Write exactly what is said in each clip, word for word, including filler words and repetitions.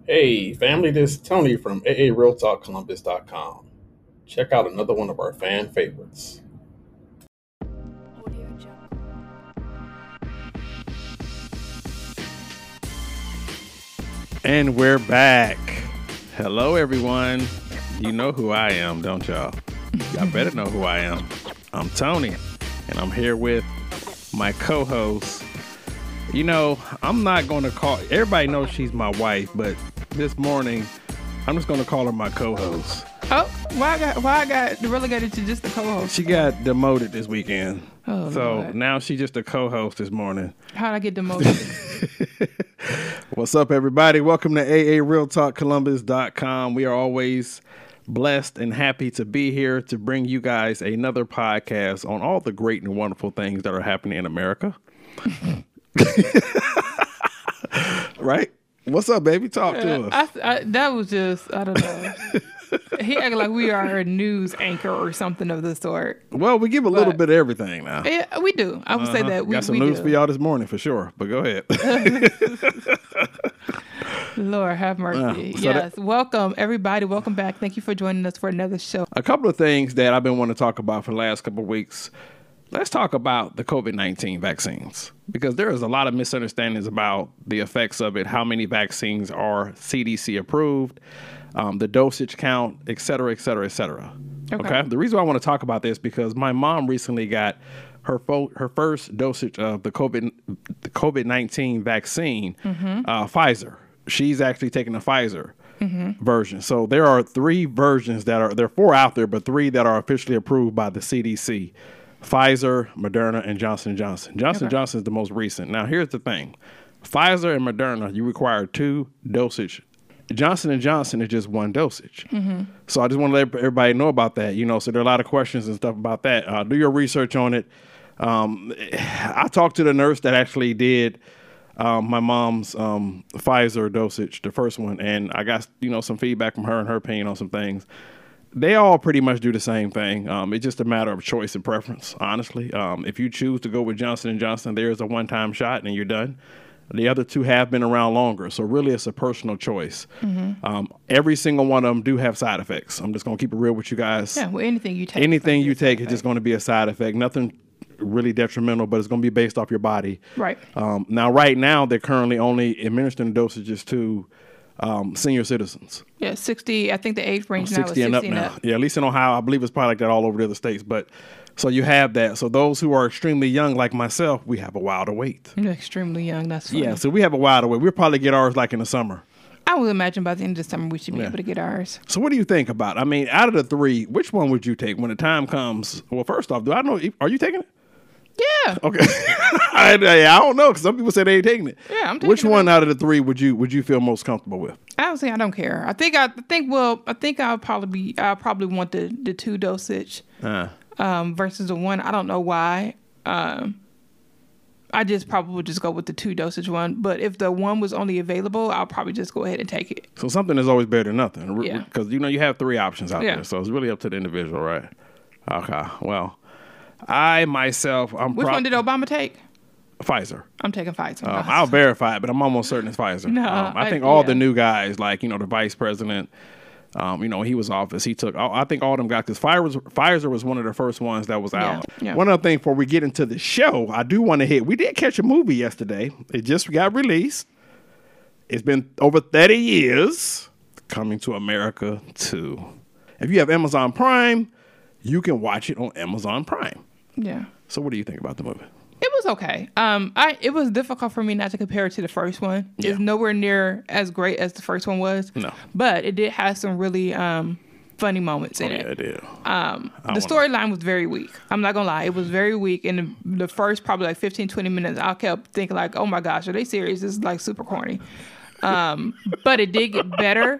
Hey, family, this is Tony from A A Real Talk Columbus dot com. Check out another one of our fan favorites. And we're back. Hello, everyone. You know who I am, don't y'all? Y'all better know who I am. I'm Tony, and I'm here with my co-host. You know, I'm not going to call... Everybody knows she's my wife, but this morning, I'm just going to call her my co-host. Oh, why I got why I got relegated to just the co-host? She got demoted this weekend. Oh, so Lord. Now she's just a co-host this morning. How'd I get demoted? What's up, everybody? Welcome to A A Real Talk Columbus dot com. We are always blessed and happy to be here to bring you guys another podcast on all the great and wonderful things that are happening in America. Right? What's up, baby? Talk to us. I, I, that was just, I don't know. He acted like we are a news anchor or something of the sort. Well, we give a But- little bit of everything now. Yeah, we do. I would say Uh-huh. that we, Got some we news do. for y'all this morning for sure, but go ahead. Lord have mercy. Uh, so yes. Welcome, everybody. Welcome back. Thank you for joining us for another show. A couple of things that I've been wanting to talk about for the last couple of weeks. Let's talk about the COVID nineteen vaccines, because there is a lot of misunderstandings about the effects of it, how many vaccines are C D C approved, um, the dosage count, et cetera, et cetera, et cetera. Okay. Okay. The reason why I want to talk about this because my mom recently got her fo- her first dosage of the COVID the COVID nineteen vaccine, uh, Pfizer. She's actually taking the Pfizer version. So there are three versions that are there are four out there, but three that are officially approved by the C D C. Pfizer, Moderna, and Johnson and Johnson. Johnson and Okay. Johnson is the most recent. Now, here's the thing. Pfizer and Moderna, you require two dosage. Johnson and Johnson is just one dosage. So I just want to let everybody know about that. You know, so there are a lot of questions and stuff about that. Uh, do your research on it. Um, I talked to the nurse that actually did um, my mom's um, Pfizer dosage, the first one, and I got, you know, some feedback from her and her opinion on some things. They all pretty much do the same thing. Um, it's just a matter of choice and preference, honestly. Um, if you choose to go with Johnson and Johnson, there's a one-time shot and you're done. The other two have been around longer, so really it's a personal choice. Um, every single one of them do have side effects. I'm just going to keep it real with you guys. Yeah, well, anything you take. Anything is you gonna be a take side is just going to be a side effect. Nothing really detrimental, but it's going to be based off your body. effect. Right. Um, now, right now, they're currently only administering dosages to um, senior citizens. Yeah, sixty. I think the age range now is sixty sixty and up now. Yeah, at least in Ohio, I believe it's probably like that all over the other states. But so you have that. So those who are extremely young, like myself, we have a while to wait. You're extremely young. That's funny. Yeah, so we have a while to wait. We'll probably get ours like in the summer. I would imagine by the end of the summer we should be Yeah. able to get ours. So what do you think about it? I mean, out of the three, which one would you take when the time comes? Well, first off, do I know? Are you taking it? Yeah. Okay. I, I don't know because some people say they ain't taking it. Yeah, I'm taking Which it. one out of the three would you would you feel most comfortable with? Honestly, I don't care. I think I think well, I think I'll probably be I'll probably want the the two dosage Uh, um, versus the one. I don't know why. Um, I just probably would just go with the two dosage one. But if the one was only available, I'll probably just go ahead and take it. so something is always better than nothing. Yeah. Because you know you have three options out Yeah. there, so it's really up to the individual, right? Okay. Well, I myself, I'm Which prob- one did Obama take? Pfizer. I'm taking Pfizer. Um, I'll verify it, but I'm almost certain it's Pfizer. No, um, I I- think all yeah. the new guys, like, you know, the vice president, um, you know, he was office. He took, I think all of them got, because Pfizer, Pfizer was one of the first ones that was out. yeah. One other thing before we get into the show, I do want to hit, we did catch a movie yesterday. It just got released. It's been over thirty years. Coming to America two. If you have Amazon Prime, you can watch it on Amazon Prime. Yeah. So what do you think about the movie? It was okay. Um, I it was difficult for me not to compare it to the first one. Yeah. It's nowhere near as great as the first one was. No. But it did have some really um funny moments in Yeah, it. it did. Um, I the wanna- storyline was very weak. I'm not gonna lie, it was very weak. In the, the first probably like fifteen, twenty minutes, I kept thinking like, oh my gosh, are they serious? This is like super corny. Um, but it did get better.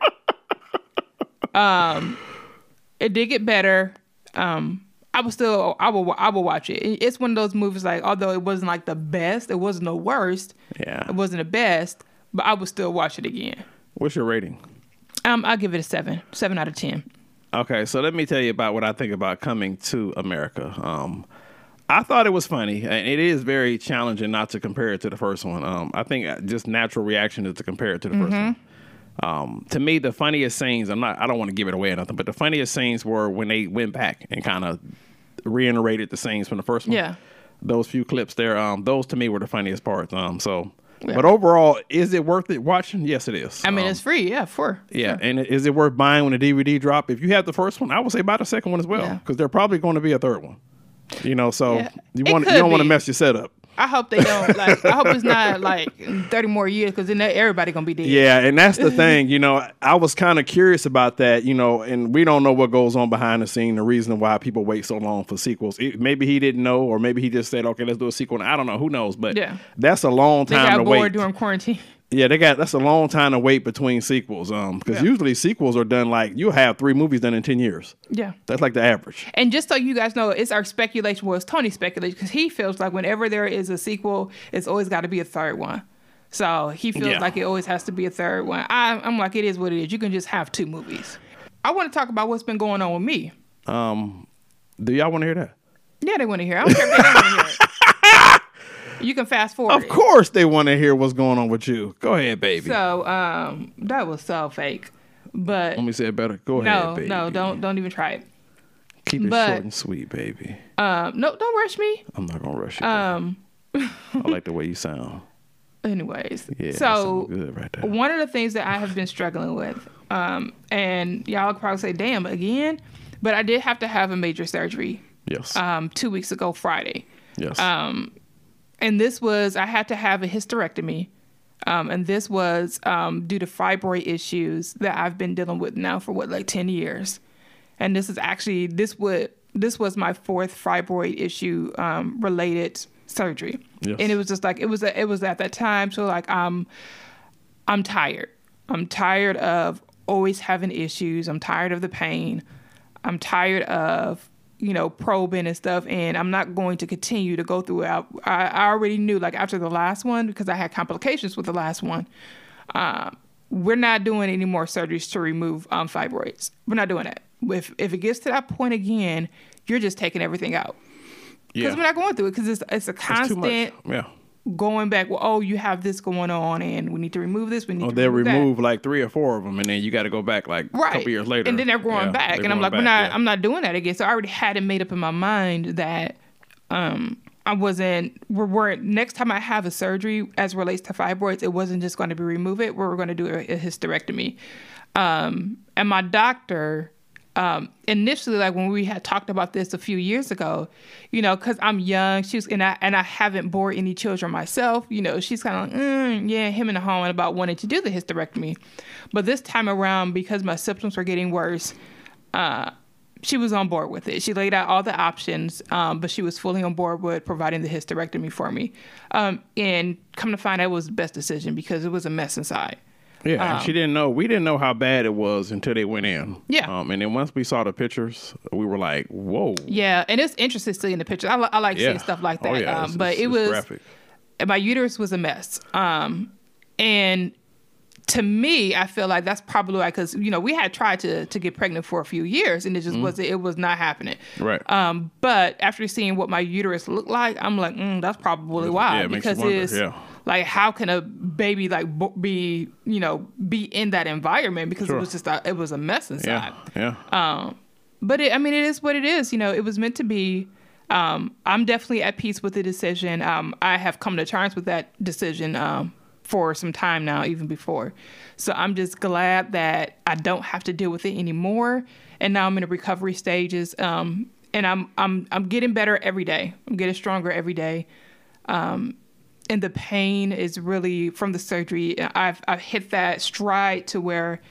Um, it did get better. Um, I was still, I will, I will watch it. It- It's one of those movies like, although it wasn't like the best, it wasn't the worst, Yeah. it wasn't the best, but I would still watch it again. What's your rating? Um, I'll give it a seven, seven out of ten. Okay, so let me tell you about what I think about Coming to America. Um, I thought it was funny, and it is very challenging not to compare it to the first one. Um, I think just natural reaction is to compare it to the first one. Um, to me, the funniest scenes, I'm not, I don't want to give it away or nothing, but the funniest scenes were when they went back and kind of reiterated the scenes from the first one. Yeah. Those few clips there, um, those to me were the funniest parts. Um, so, Yeah. but overall, is it worth it watching? Yes, it is. I mean, Um, it's free. Yeah, for yeah, sure. and is it worth buying when the D V D drop? If you have the first one, I would say buy the second one as well, Yeah. because there's probably going to be a third one. You know, so Yeah. you It want you could don't want to be. mess your setup. I hope they don't. Like, I hope it's not like thirty more years, because then that- everybody gonna be dead. Yeah, and that's the thing. You know, I was kind of curious about that. You know, and we don't know what goes on behind the scene. The reason why people wait so long for sequels. It, maybe he didn't know, or maybe he just said, "Okay, let's do a sequel." I don't know. Who knows? But Yeah. that's a long They time got to bored wait. during quarantine. Yeah, they got that's a long time to wait between sequels. Um, because Yeah. usually sequels are done like you have three movies done in ten years. Yeah. That's like the average. And just so you guys know, it's our speculation. Well, it's Tony's speculation, because he feels like whenever there is a sequel, it's always got to be a third one. So he feels Yeah. like it always has to be a third one. I, I'm like, it is what it is. You can just have two movies. I want to talk about what's been going on with me. Um, do y'all want to hear that? Yeah, they want to hear. I don't care if they don't want to hear it. You can fast forward. Of course, they want to hear what's going on with you. Go ahead, baby. So um, that was so fake. But Let me say it better. Go no, ahead, baby. no, don't don't even try it. Keep it but- short and sweet, baby. Um, no, don't rush me. I'm not gonna rush you. Um, I like the way you sound. anyways, Yeah, that so sounds good right there. one of the things that I have been struggling with, um, and y'all could probably say, "Damn, again," but I did have to have a major surgery Yes. um, two weeks ago Friday. yes. Um, and this was, I had to have a hysterectomy. Um, and this was um, due to fibroid issues that I've been dealing with now for what, like ten years. And this is actually, this would, this was my fourth fibroid issue um, related surgery. Yes. And it was just like, it was, it was at that time. So like, I'm, I'm tired. I'm tired of always having issues. I'm tired of the pain. I'm tired of, you know, probing and stuff, and I'm not going to continue to go through it. I, I already knew, like, after the last one, because I had complications with the last one, uh, we're not doing any more surgeries to remove um, fibroids. We're not doing that. If, if it gets to that point again, you're just taking everything out. Because yeah. we're not going through it, because it's, it's a It's too much. constant Yeah. going back. Well, oh, you have this going on, and we need to remove this. We need Or to they'll remove that. remove like three or four of them, and then you got to go back like a Right. couple years later. And then they're growing Yeah, back. they're And I'm growing like, we're back, not, yeah. I'm not doing that again. So I already had it made up in my mind that um, I wasn't, we weren't, next time I have a surgery as relates to fibroids, it wasn't just going to be remove it. We were going to do a, a hysterectomy. Um, and my doctor, um, initially, like when we had talked about this a few years ago, you know, because I'm young, she was, and I and I haven't bore any children myself. You know, she's kind of like, mm, yeah, him and the home about wanting to do the hysterectomy, but this time around, because my symptoms were getting worse, uh, she was on board with it. She laid out all the options, um, but she was fully on board with providing the hysterectomy for me. Um, and come to find out, it was the best decision because it was a mess inside. Yeah, and she didn't know. We didn't know how bad it was until they went in. Yeah. Um, and then once we saw the pictures, we were like, "Whoa." Yeah, and it's interesting seeing the pictures. I, li- I like Yeah. seeing stuff like that. Oh, yeah. um, It's- but it's- it it's was, graphic. my uterus was a mess. Um, and to me, I feel like that's probably like, because, you know, we had tried to to get pregnant for a few years, and it just was it was not happening. Right. Um, but after seeing what my uterus looked like, I'm like, mm, that's probably why. Yeah, it makes you because wonder, it's yeah. like, how can a baby like bo- be, you know, be in that environment? Because Sure. it was just a, it was a mess inside. Yeah. Yeah. Um, but it, I mean, it is what it is. You know, it was meant to be. Um, I'm definitely at peace with the decision. Um, I have come to terms with that decision um, for some time now, even before. So I'm just glad that I don't have to deal with it anymore. And now I'm in the recovery stages. Um, and I'm I'm I'm getting better every day. I'm getting stronger every day. Um, and the pain is really from the surgery. I've I've hit that stride to where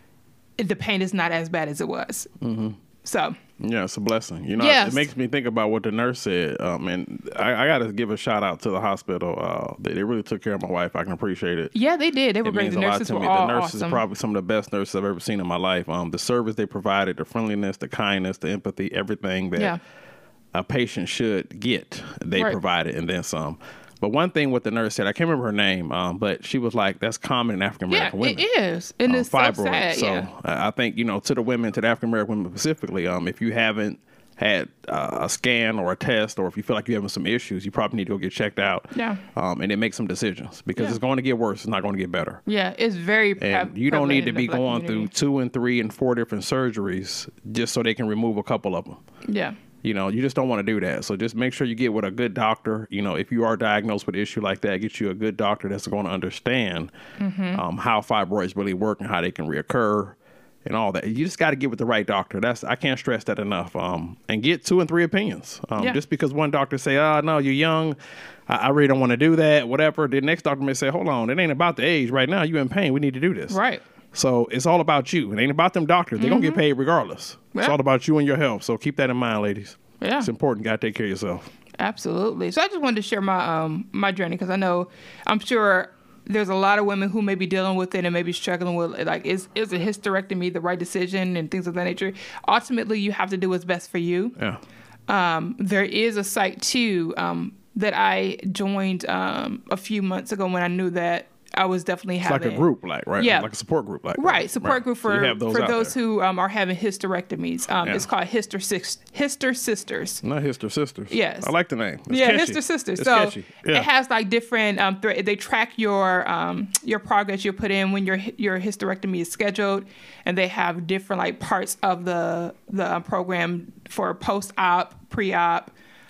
the pain is not as bad as it was. Mm-hmm. So Yeah, it's a blessing. You know, Yes. it makes me think about what the nurse said. Um, and I, I got to give a shout out to the hospital. Uh, they, they really took care of my wife. I can appreciate it. yeah, they did. They were It great. means The a lot nurses to were me. all The nurses awesome. are probably some of the best nurses I've ever seen in my life. Um, the service they provided, the friendliness, the kindness, the empathy, everything that Yeah. a patient should get, they Right. provided, and then some. But one thing what the nurse said, I can't remember her name, um, but she was like, "That's common in African Yeah, American women." it is, and um, it's so fibroids. sad. So yeah. I I think, you know, to the women, to the African American women specifically, um, if you haven't had uh, a scan or a test, or if you feel like you're having some issues, you probably need to go get checked out. Yeah. Um, and then make some decisions because Yeah. it's going to get worse. It's not going to get better. Yeah, it's very. And pre- you don't need to prevalent in be the Black going community. through two and three and four different surgeries just so they can remove a couple of them. Yeah. You know, you just don't want to do that. So just make sure you get with a good doctor. You know, if you are diagnosed with an issue like that, get you a good doctor that's going to understand Mm-hmm. um, how fibroids really work and how they can reoccur and all that. You just got to get with the right doctor. That's I can't stress that enough. Um, and get two and three opinions. Um, Yeah. Just because one doctor say, "Oh no, you're young, I, I really don't want to do that," whatever. The next doctor may say, "Hold on, it ain't about the age. Right now, you in pain. We need to do this." Right. So it's all about you. It ain't about them doctors. They're gonna get paid regardless. It's Yeah. all about you and your health. So keep that in mind, ladies. Yeah. It's important. You gotta take care of yourself. Absolutely. So I just wanted to share my um my journey because I know I'm sure there's a lot of women who may be dealing with it and maybe struggling with like is is a hysterectomy the right decision and things of that nature. Ultimately, you have to do what's best for you. Yeah. Um, there is a site too um, that I joined um, a few months ago when I knew that I was definitely It's having like a group, like right, Yeah. like a support group, like Right, support right. group So for you have those for out those there. who um, are having hysterectomies. Um, Yeah. It's called Hyster Sis- Hyster Sisters. Not Hister Sisters. Yes. I like the name. It's yeah, catchy. Hyster Sisters. It's So catchy. Yeah. it has like different. Um, thre- they track your um, your progress you put in when your your hysterectomy is scheduled, and they have different like parts of the the um, program for post op, pre op.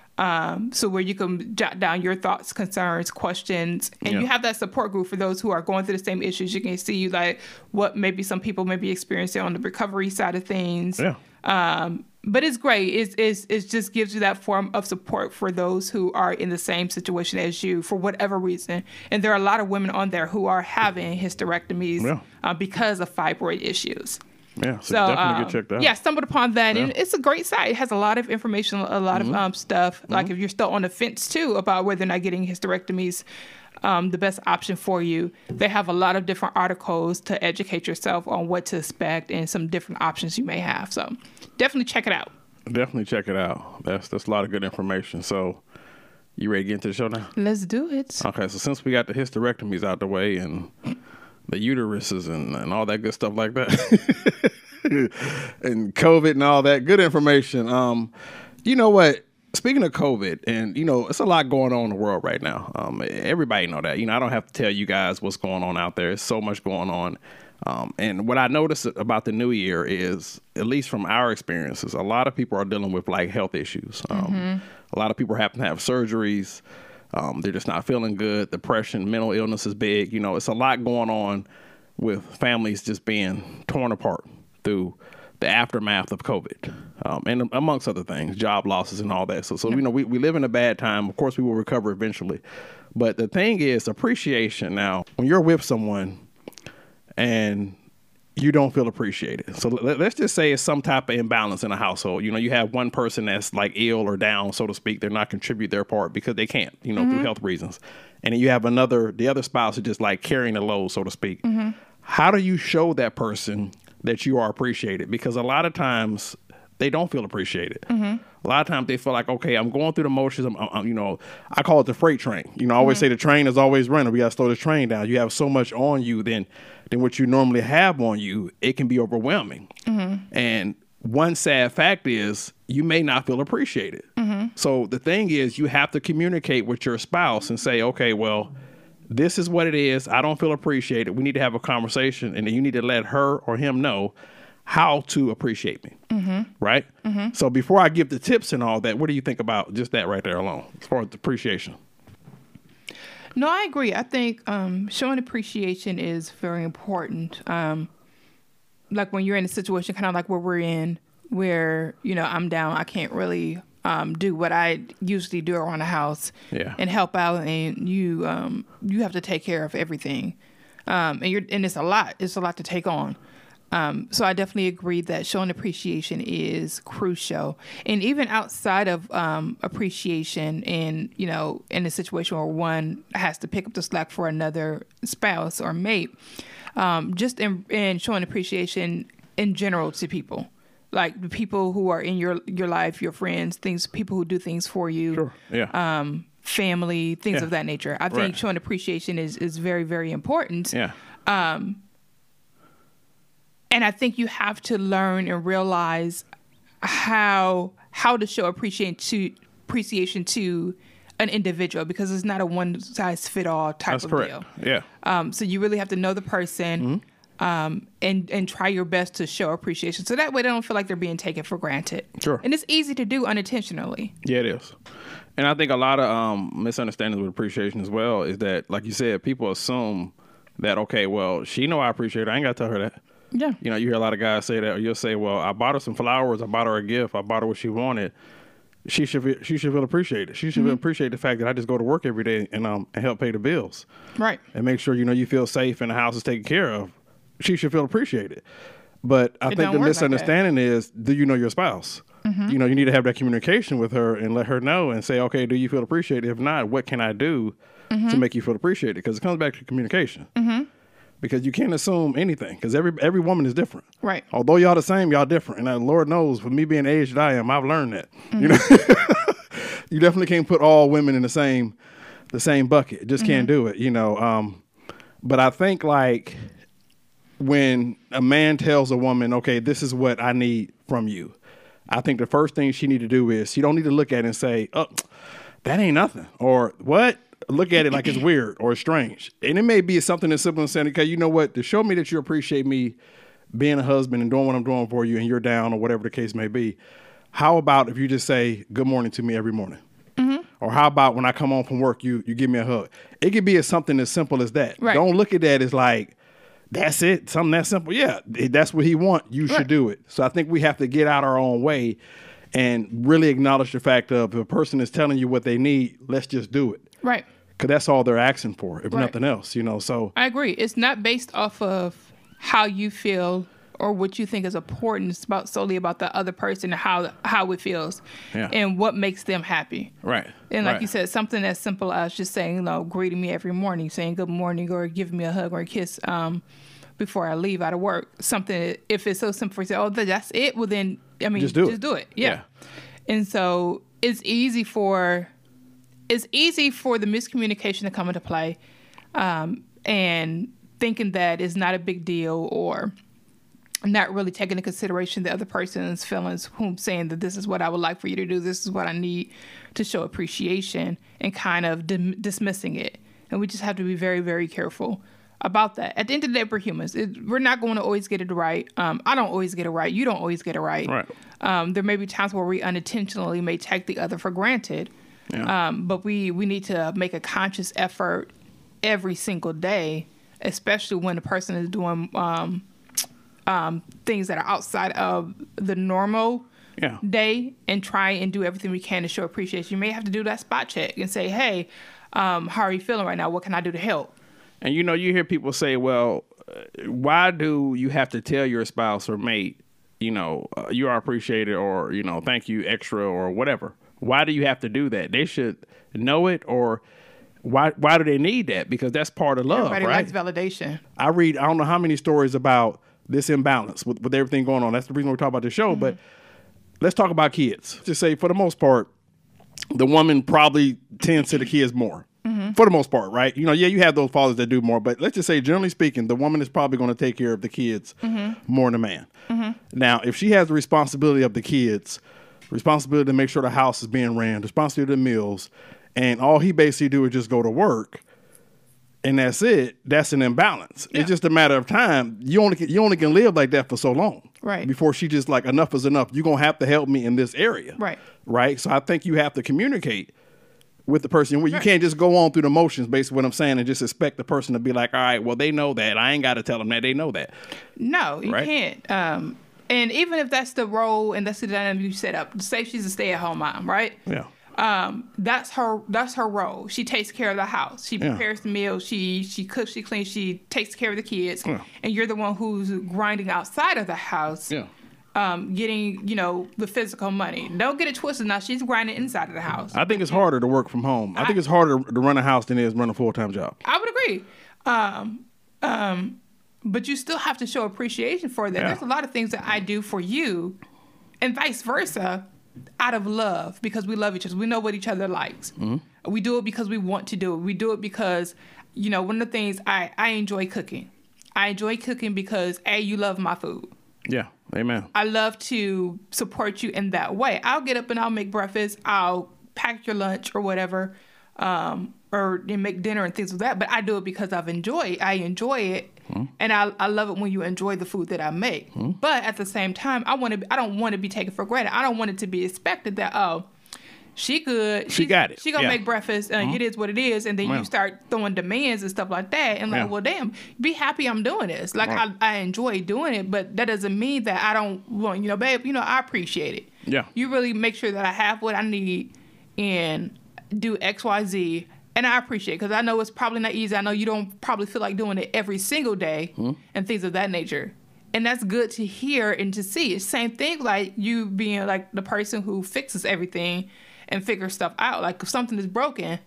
Um, so where you can jot down your thoughts, concerns, questions, and Yeah. you have that support group for those who are going through the same issues. You can see like what maybe some people may be experiencing on the recovery side of things. Yeah. Um, but it's great. It's, it's, it just gives you that form of support for those who are in the same situation as you for whatever reason. And there are a lot of women on there who are having hysterectomies Yeah. uh, because of fibroid issues. Yeah. So, So definitely um, get checked out. yeah, stumbled upon that, and Yeah. it's a great site. It has a lot of information, a lot Mm-hmm. of um, stuff. Like if you're still on the fence too about whether or not getting hysterectomies, um, the best option for you, they have a lot of different articles to educate yourself on what to expect and some different options you may have. So definitely check it out. Definitely check it out. That's that's a lot of good information. So you ready to get into the show now? Let's do it. Okay. So since we got the hysterectomies out the way and the uteruses and, and all that good stuff like that, and COVID and all that good information. Um, you know what? Speaking of COVID, and you know, it's a lot going on in the world right now. Um, everybody know that. You know, I don't have to tell you guys what's going on out there. There's so much going on. Um, and what I noticed about the new year is, at least from our experiences, a lot of people are dealing with like health issues. Um, A lot of people happen to have surgeries. Um, they're just not feeling good. Depression, mental illness is big. You know, it's a lot going on with families just being torn apart through the aftermath of COVID, um, and amongst other things, job losses and all that. So, so you know, we, we live in a bad time. Of course, we will recover eventually. But the thing is appreciation. Now, when you're with someone and you don't feel appreciated. So let, let's just say it's some type of imbalance in a household. You know, you have one person that's like ill or down, so to speak. They're not contribute their part because they can't, you know, through health reasons. And then you have another, the other spouse is just like carrying the load, so to speak. How do you show that person that you are appreciated? Because a lot of times they don't feel appreciated. A lot of times they feel like, okay, I'm going through the motions. I'm, I'm, you know, I call it the freight train. You know, I always say the train is always running. We got to slow the train down. You have so much on you than, than what you normally have on you. It can be overwhelming. And one sad fact is you may not feel appreciated. So the thing is, you have to communicate with your spouse and say, okay, well, this is what it is. I don't feel appreciated. We need to have a conversation, and then you need to let her or him know how to appreciate me. Right? So before I give the tips and all that, what do you think about just that right there alone, as far as appreciation? No, I agree. I think um, showing appreciation is very important. Um, like when you're in a situation kind of like where we're in, where, you know, I'm down, I can't really um, do what I usually do around the house Yeah. and help out, and you um, you have to take care of everything. Um, and you're and it's a lot. It's a lot to take on. Um, so I definitely agree that showing appreciation is crucial. And even outside of um, appreciation, and you know, in a situation where one has to pick up the slack for another spouse or mate, um, just in, in showing appreciation in general to people, like the people who are in your your life, your friends, things, people who do things for you. Sure. Yeah. Um, family, things Yeah. of that nature. I think Right. showing appreciation is, is very, very important. yeah. And I think you have to learn and realize how how to show appreciation to appreciation to an individual, because it's not a one size fit all type That's of correct. deal. Yeah. Um, so you really have to know the person. Mm-hmm. Um, and and try your best to show appreciation, so that way they don't feel like they're being taken for granted. Sure. And it's easy to do unintentionally. Yeah, it is. And I think a lot of um, misunderstandings with appreciation as well is that, like you said, people assume that, okay, well, she know I appreciate her. I ain't got to tell her that. Yeah. You know, you hear a lot of guys say that, or you'll say, well, I bought her some flowers. I bought her a gift. I bought her what she wanted. She should feel, she should feel appreciated. She should Mm-hmm. appreciate the fact that I just go to work every day and um and help pay the bills. Right. And make sure, you know, you feel safe and the house is taken care of. She should feel appreciated. But I It think don't the work like misunderstanding is, do you know your spouse? Mm-hmm. You know, you need to have that communication with her and let her know and say, okay, do you feel appreciated? If not, what can I do Mm-hmm. to make you feel appreciated? Because it comes back to communication. Mm-hmm. Because you can't assume anything, because every every woman is different. Right. Although y'all the same, y'all different. And uh, Lord knows, for me being the age that I am, I've learned that. Mm-hmm. You know, you definitely can't put all women in the same the same bucket. Just can't do it. You know. Um, but I think like when a man tells a woman, okay, this is what I need from you, I think the first thing she need to do is she don't need to look at it and say, oh, that ain't nothing, or what. Look at it like it's weird or strange. And it may be something as simple as saying, okay, you know what, to show me that you appreciate me being a husband and doing what I'm doing for you and you're down or whatever the case may be, how about if you just say good morning to me every morning? Mm-hmm. Or how about when I come home from work, you you give me a hug? It could be as something as simple as that. Right. Don't look at that as like, that's it, something that simple. Yeah, if that's what he want, you Right. should do it. So I think we have to get out our own way and really acknowledge the fact of if a person is telling you what they need, let's just do it. Right. Because that's all they're asking for, if Right. nothing else, you know. So I agree. It's not based off of how you feel or what you think is important. It's about solely about the other person and how how it feels Yeah. and what makes them happy. right, And like right. you said, something as simple as just saying, you know, greeting me every morning, saying good morning, or giving me a hug or a kiss um, before I leave out of work. Something, if it's so simple, you say, oh, that's it. Well, then, I mean, Just do just it. do it. Yeah. And so it's easy for it's easy for the miscommunication to come into play, um, and thinking that it's not a big deal, or not really taking into consideration the other person's feelings, whom saying that this is what I would like for you to do, this is what I need to show appreciation, and kind of dim- dismissing it. And we just have to be very, very careful about that. At the end of the day, we're humans. It, we're not going to always get it right. Um, I don't always get it right. You don't always get it right. Right. Um, there may be times where we unintentionally may take the other for granted. Yeah. Um, but we, we need to make a conscious effort every single day, especially when the person is doing um, um, things that are outside of the normal Yeah. day, and try and do everything we can to show appreciation. You may have to do that spot check and say, hey, um, how are you feeling right now? What can I do to help? And you know, you hear people say, well, uh, why do you have to tell your spouse or mate, you know, uh, you are appreciated, or, you know, thank you extra or whatever? Why do you have to do that? They should know it, or why why do they need that? Because that's part of love, Everybody right? likes validation. I read, I don't know how many stories about this imbalance with, with everything going on. That's the reason we talk about the show. Mm-hmm. But let's talk about kids. Just say, for the most part, the woman probably tends to the kids more. Mm-hmm. For the most part, right? You know, yeah, you have those fathers that do more, but let's just say, generally speaking, the woman is probably going to take care of the kids Mm-hmm. more than the man. Now, if she has the responsibility of the kids, responsibility to make sure the house is being ran, responsibility to the meals, and all he basically do is just go to work, and that's it, that's an imbalance. Yeah. It's just a matter of time. You only can, you only can live like that for so long. Right. Before she just like, enough is enough. You're going to have to help me in this area. Right. Right? So I think you have to communicate with the person. You Right. can't just go on through the motions, basically what I'm saying, and just expect the person to be like, all right, well, they know that. I ain't got to tell them that. They know that. No, you Right. can't. Um, and even if that's the role and that's the dynamic you set up, say she's a stay-at-home mom, right? Yeah. Um, that's her. That's her role. She takes care of the house. She Yeah. prepares the meal. She she cooks. She cleans. She takes care of the kids. Yeah. And you're the one who's grinding outside of the house. Yeah. Um, getting you know the physical money. Don't get it twisted. Now she's grinding inside of the house. I think it's harder to work from home. I think it's harder to run a house than it is run a full-time job. I would agree. Um, um, but you still have to show appreciation for that. Yeah. There's a lot of things that I do for you, and vice versa, out of love, because we love each other. We know what each other likes. Mm-hmm. We do it because we want to do it. We do it because, you know, one of the things I, I enjoy cooking. I enjoy cooking because, A, you love my food. Yeah. Amen. I love to support you in that way. I'll get up and I'll make breakfast. I'll pack your lunch or whatever, um, or make dinner and things like that. But I do it because I've enjoyed. I enjoy it, mm. and I I love it when you enjoy the food that I make. Mm. But at the same time, I want to. I don't want to be taken for granted. I don't want it to be expected that oh. She good. She got it. She gonna yeah. make breakfast. Uh, mm-hmm. It is what it is, and then yeah. you start throwing demands and stuff like that. And like, yeah. well, damn, be happy I'm doing this. Like right. I, I enjoy doing it, but that doesn't mean that I don't want. You know, babe. You know, I appreciate it. Yeah. You really make sure that I have what I need and do X, Y, Z, and I appreciate it because I know it's probably not easy. I know you don't probably feel like doing it every single day mm-hmm. and things of that nature. And that's good to hear and to see. It's same thing like you being like the person who fixes everything and figure stuff out. Like if something is broken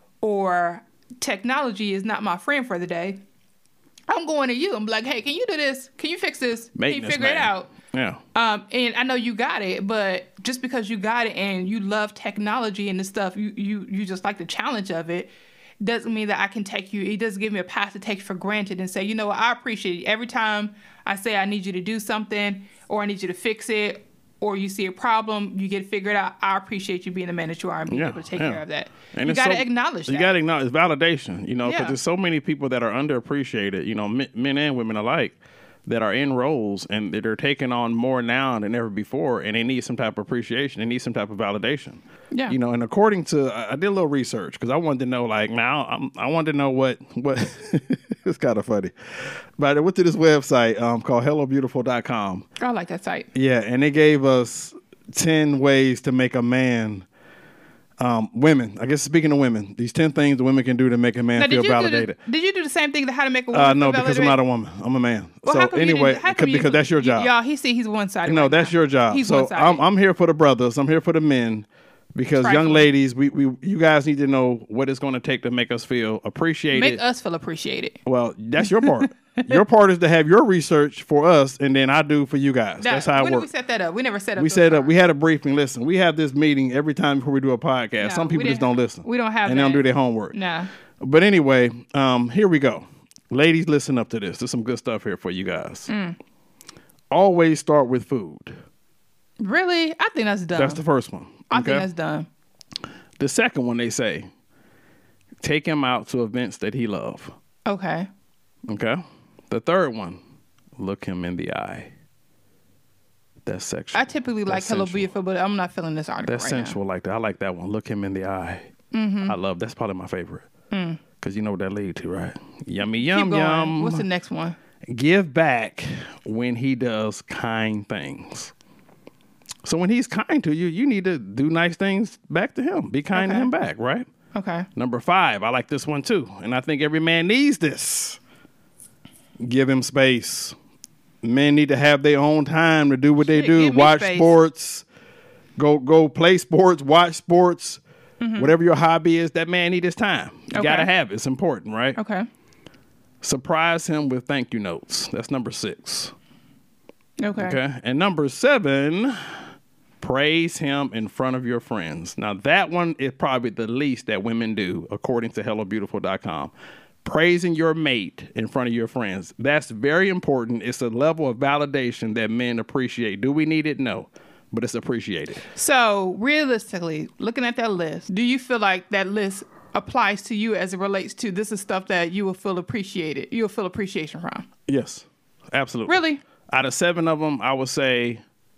or technology is not my friend for the day, I'm going to you. I'm like, hey, can you do this? Can you fix this? Can you figure man. it out? Yeah. Um, and I know you got it, but just because you got it and you love technology and the stuff, you, you, you just like the challenge of it, doesn't mean that I can take you. It doesn't give me a pass to take you for granted and say, you know what, I appreciate it. Every time I say I need you to do something or I need you to fix it, or you see a problem, you get it figured out. I appreciate you being the man that you are and being yeah, able to take yeah. care of that. And you got to so, acknowledge that. You got to acknowledge it's validation, you know, because yeah. there's so many people that are underappreciated, you know, men and women alike, that are in roles and they're taking on more now than ever before, and they need some type of appreciation. They need some type of validation. Yeah. You know, and according to, I did a little research because I wanted to know, like, now I'm, I wanted to know what, what, it's kind of funny. But I went to this website um, called hello beautiful dot com. I like that site. Yeah, and they gave us ten ways to make a man, um, women, I guess speaking of women, these ten things the women can do to make a man now, feel validated. The, did you do the same thing to how to make a woman uh, no, feel because validated? I'm not a woman. I'm a man. Well, so how come anyway, how come because you, that's your job. Y'all, he see he's one-sided. No, right that's now. your job. He's so one-sided. I'm, I'm here for the brothers. I'm here for the men. Because Trifling. young ladies, we, we you guys need to know what it's going to take to make us feel appreciated. Make us feel appreciated. Well, that's your part. Your part is to have your research for us, and then I do for you guys. That, that's how it when works. When did we set that up? We never set up. We set up. We had a briefing. Listen, we have this meeting every time before we do a podcast. No, Some people just don't listen. We don't have. And that. they don't do their homework. Nah. But anyway, um, here we go. Ladies, listen up to this. There's some good stuff here for you guys. Mm. Always start with food. Really? I think that's dumb. That's the first one. I okay? think that's dumb. The second one, they say, take him out to events that he loves. Okay. Okay. The third one, look him in the eye. That's sexual. I typically like Hello Beautiful, but I'm not feeling this article That's right sensual now. like that. I like that one. Look him in the eye. Mm-hmm. I love, that's probably my favorite. Mm. Because you know what that leads to, right? Yummy, Keep yum, going. yum. What's the next one? Give back when he does kind things. So when he's kind to you, you need to do nice things back to him. Be kind okay. to him back, right? Okay. Number five, I like this one too. And I think every man needs this. Give him space. Men need to have their own time to do what Shit, they do. Watch space. sports. Go go play sports. Watch sports. Mm-hmm. Whatever your hobby is, that man need his time. You okay. gotta have it. It's important, right? Okay. Surprise him with thank you notes. That's number six. Okay. Okay. And number seven, praise him in front of your friends. Now, that one is probably the least that women do, according to hello beautiful dot com. Praising your mate in front of your friends. That's very important. It's a level of validation that men appreciate. Do we need it? No. But it's appreciated. So, realistically, looking at that list, do you feel like that list applies to you as it relates to this is stuff that you will feel appreciated, you'll feel appreciation from? Yes. Absolutely. Really? Out of seven of them, I would say,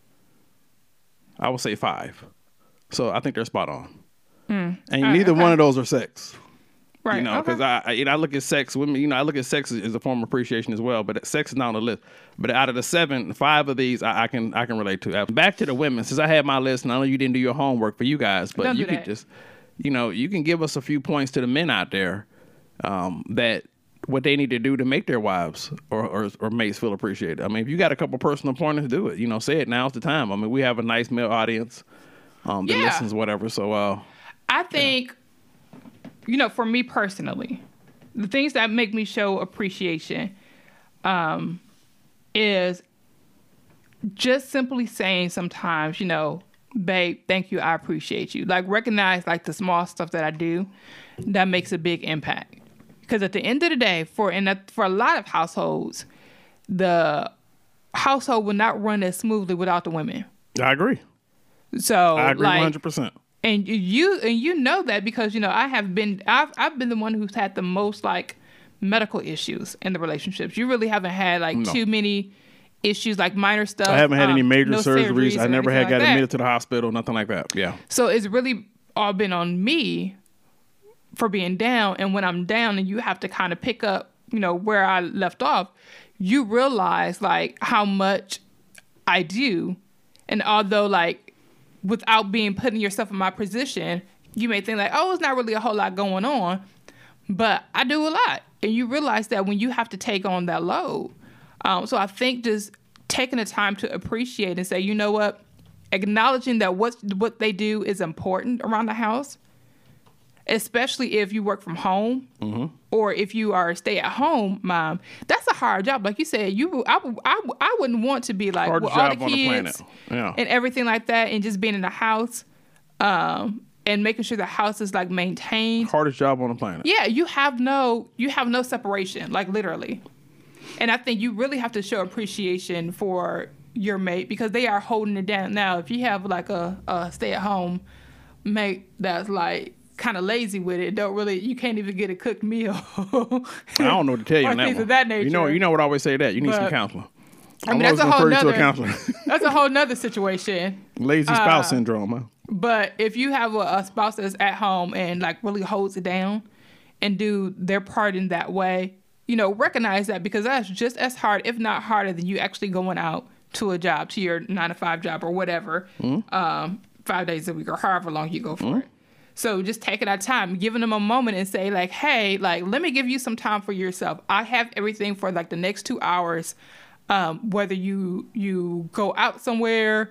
I would say five. So I think they're spot on. Mm. And right, neither okay. one of those are sex. Right. You know, because okay. I, I, you know, I look at sex, women, you know, I look at sex as a form of appreciation as well, but sex is not on the list. But out of the seven, five of these, I, I can, I can relate to. Back to the women, since I had my list, and I know you didn't do your homework for you guys, but Don't you do could just, you know, you can give us a few points to the men out there um, that what they need to do to make their wives or, or, or mates feel appreciated. I mean, if you got a couple personal pointers, do it. You know, say it. Now's the time. I mean, we have a nice male audience um, that yeah. listens, whatever. So, uh, I think, you know. you know, for me personally, the things that make me show appreciation um, is just simply saying sometimes, you know, babe, thank you, I appreciate you. Like, recognize, like, the small stuff that I do that makes a big impact. Because at the end of the day, for and for a lot of households, the household would not run as smoothly without the women. I agree. So I agree like, one hundred percent. And you and you know that because you know I have been I've I've been the one who's had the most like medical issues in the relationships. You really haven't had like No. too many issues, like minor stuff. I haven't had um, any major no surgeries. I or never anything had like got that. admitted to the hospital, nothing like that. Yeah. So it's really all been on me for being down. And when I'm down and you have to kind of pick up, you know, where I left off, you realize like how much I do. And although like without being putting yourself in my position, you may think like, oh, it's not really a whole lot going on, but I do a lot. And you realize that when you have to take on that load. Um, so I think just taking the time to appreciate and say, you know what, acknowledging that what what they do is important around the house, especially if you work from home mm-hmm. or if you are a stay-at-home mom. That's a hard job. Like you said, you I, I, I wouldn't want to be like with all the kids the yeah. and everything like that and just being in the house um, and making sure the house is like maintained. Hardest job on the planet. Yeah, you have no you have no separation, like literally. And I think you really have to show appreciation for your mate because they are holding it down. Now, if you have like a, a stay-at-home mate that's like kind of lazy with it, don't really, you can't even get a cooked meal. I don't know what to tell you on that things one. of that nature. You know, you know what I always say that you need But, some counseling. I mean, I'm that's a always whole refer you to a nother. counselor. That's a whole nother situation. Lazy spouse syndrome, huh? But if you have a, a spouse that's at home and like really holds it down and do their part in that way, you know, recognize that because that's just as hard, if not harder, than you actually going out to a job, to your nine to five job or whatever, mm-hmm. um, five days a week or however long you go for mm-hmm. it. So just taking that time, giving them a moment and say like, hey, like, let me give you some time for yourself. I have everything for like the next two hours, um, whether you you go out somewhere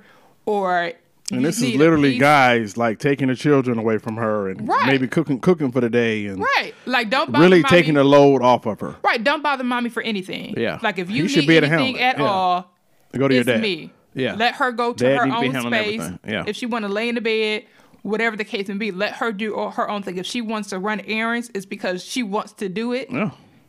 or and this is literally guys like taking the children away from her and right. maybe cooking cooking for the day and right, like don't bother really mommy. taking the load off of her. Right, don't bother mommy for anything. Yeah, like if you, you should need be able to anything handle it. at Yeah. all, go to your it's dad. me. Yeah, let her go to dad her need to be own handling space. everything. Yeah, if she want to lay in the bed, whatever the case may be, let her do all her own thing. If she wants to run errands, it's because she wants to do it. Yeah.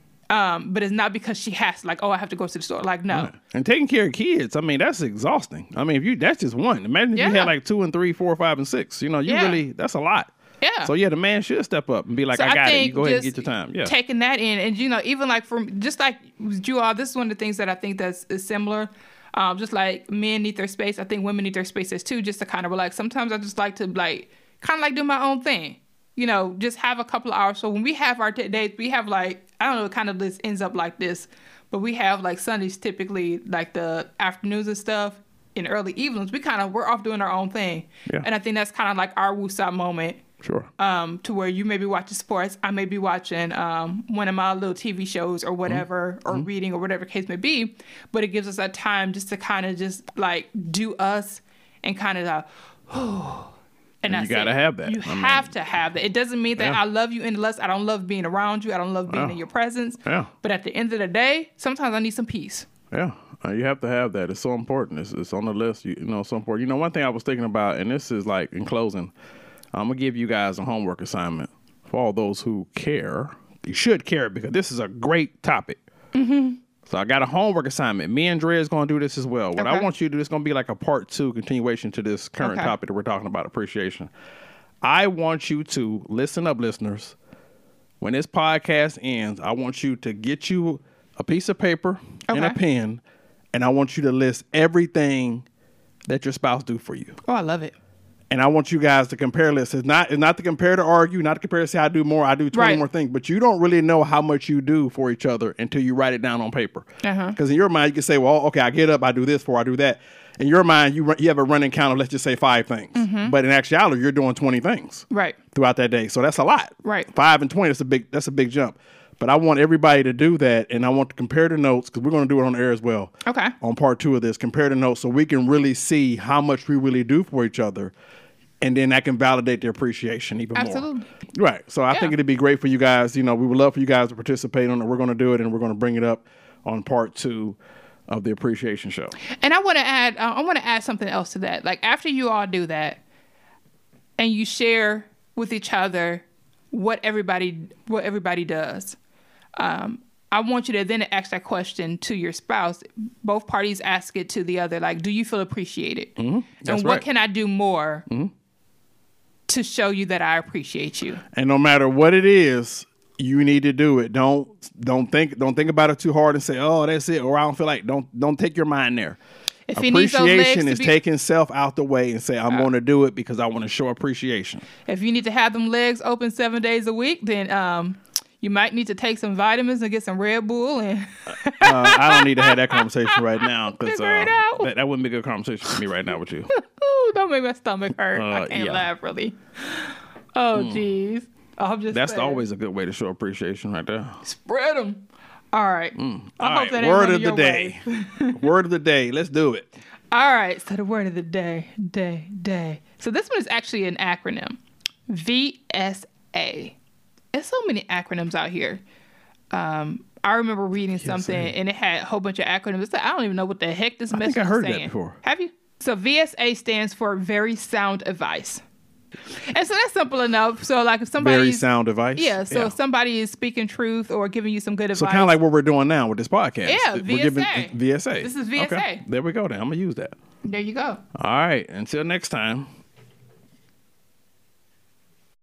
Um, but it's not because she has to, like, oh, I have to go to the store. Like, no. Right. And taking care of kids, I mean, that's exhausting. I mean, if you that's just one. Imagine if yeah. you had like two and three, four, five, and six. You know, you yeah. really that's a lot. Yeah. So yeah, the man should step up and be like, so I got I it. You go ahead and get your time. Yeah. Taking that in, and you know, even like from just like you all, this is one of the things that I think that's is similar. Um, just like men need their space, I think women need their spaces too, just to kind of relax. Sometimes I just like to like kind of like do my own thing. You know, just have a couple of hours. So when we have our t- dates, we have like, I don't know, it kind of this ends up like this, but we have like Sundays typically like the afternoons and stuff in early evenings. We kind of, we're off doing our own thing. Yeah. And I think that's kind of like our woosah moment. Sure. Um, to where you may be watching sports, I may be watching um, one of my little T V shows or whatever, mm-hmm. or mm-hmm. reading or whatever case may be. But it gives us that time just to kind of just like do us and kind of like, oh. And, and you gotta have that. You I have mean, to have that. It doesn't mean that yeah. I love you any less. I don't love being around you. I don't love being yeah. in your presence. Yeah. But at the end of the day, sometimes I need some peace. Yeah, uh, you have to have that. It's so important. It's, it's on the list. You, you know, so important. You know, one thing I was thinking about, and this is like in closing, I'm gonna give you guys a homework assignment for all those who care. You should care because this is a great topic. Mm-hmm. So I got a homework assignment. Me and Dre is going to do this as well. What okay. I want you to do is going to be like a part two continuation to this current okay. topic that we're talking about, appreciation. I want you to, listen up, listeners. When this podcast ends, I want you to get you a piece of paper okay. and a pen, and I want you to list everything that your spouse do for you. Oh, I love it. And I want you guys to compare lists. It's not, it's not to compare to argue, not to compare to say I do more, I do twenty right. more things. But you don't really know how much you do for each other until you write it down on paper. Because uh-huh. in your mind, you can say, well, okay, I get up, I do this for, I do that. In your mind, you you have a running count of, let's just say, five things. Mm-hmm. But in actuality, you're doing twenty things right. throughout that day. So that's a lot. Right. Five and twenty, that's a big, that's a big jump. But I want everybody to do that, and I want to compare the notes, because we're going to do it on air as well. Okay. On part two of this, compare the notes so we can really see how much we really do for each other. And then that can validate their appreciation even Absolutely. more. Right. So I yeah. think it'd be great for you guys. You know, we would love for you guys to participate on it. We're going to do it, and we're going to bring it up on part two of the appreciation show. And I want to add, uh, I want to add something else to that. Like after you all do that, and you share with each other what everybody what everybody does, um, I want you to then ask that question to your spouse. Both parties ask it to the other, like, do you feel appreciated? Mm-hmm. That's and what right. can I do more Mm-hmm. to show you that I appreciate you? And no matter what it is, you need to do it. Don't don't think don't think about it too hard and say, "Oh, that's it," or "I don't feel like." Don't don't take your mind there. If he needs those legs Appreciation to is be- taking self out the way and say, "I'm going to do it because I want to show appreciation." If you need to have them legs open seven days a week, then um, you might need to take some vitamins and get some Red Bull. And uh, I don't need to have that conversation right now because Figure it uh, out. that, that wouldn't be a good conversation for me right now with you. Ooh, don't make my stomach hurt. I Uh, can't yeah. laugh really. Oh, jeez. I'm just That's saying. always a good way to show appreciation right there. Spread them. All right. I All hope right, that ain't word one of the your day. ways. Word of the day. Let's do it. All right. So the word of the day, day, day. So this one is actually an acronym. V S A. There's so many acronyms out here. Um, I remember reading something and it had a whole bunch of acronyms. It's like, I don't even know what the heck this I message think I is heard that saying. before. Have you? So V S A stands for very sound advice. And so that's simple enough. So like if somebody Very sound advice. Yeah, so if somebody is speaking truth or giving you some good advice. So kind of like what we're doing now with this podcast. Yeah, We're V S A. giving V S A. This is V S A. Okay. There we go then. I'm going to use that. There you go. All right. Until next time.